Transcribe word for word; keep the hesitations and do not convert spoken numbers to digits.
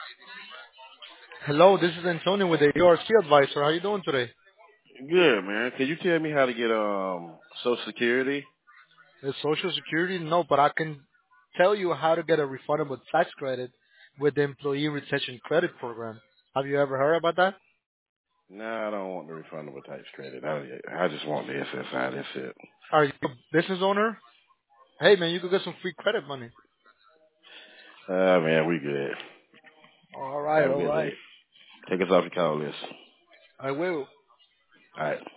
Hello, this is Antonio with the A R C Advisor. How you doing today? Good, man. Can you tell me how to get um Social Security? Is Social Security? No, but I can tell you how to get a refundable tax credit with the Employee Retention Credit Program. Have you ever heard about that? No, I don't want the refundable tax credit. I I just want the S S I. That's it. Are you a business owner? Hey man, you could get some free credit money. Uh man, we good. All right, Have a all good day. right. Take us off the call list. I will. All right.